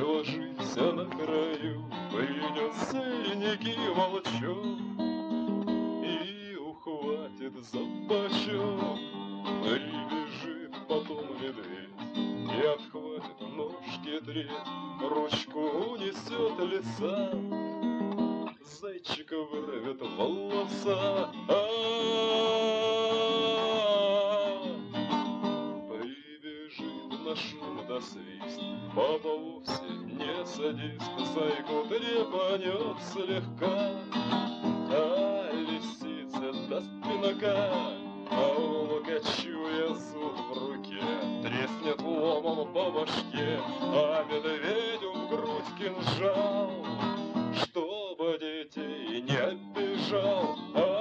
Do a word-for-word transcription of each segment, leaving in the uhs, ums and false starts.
ложися на краю, придет синенький волчок и ухватит за бочок. Прибежит потом медведь и отхватит ножки треть, ручку унесет леса, зайчика вырвет волоса. Прибежит на шум да свист, папа вовсе не садист, зайку трепанет слегка, а лисица даст пинка, а волка, чуя зуб в руке, треснет ломом по башке, а медведю в грудь кинжал, чтобы детей не обижал.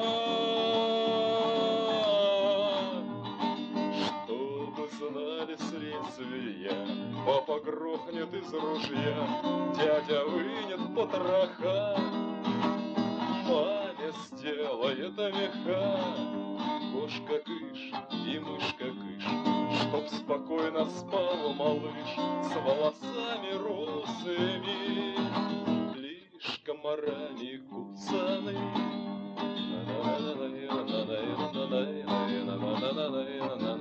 Чтобы знали следствия, папа грохнет из ружья, дядя вынет потроха, маме сделает меха, кошка кыш и мышка кыш, чтоб спокойно спал малыш с волосами русыми, лишь комарами куцаны. На на на на на на на на на на на на на на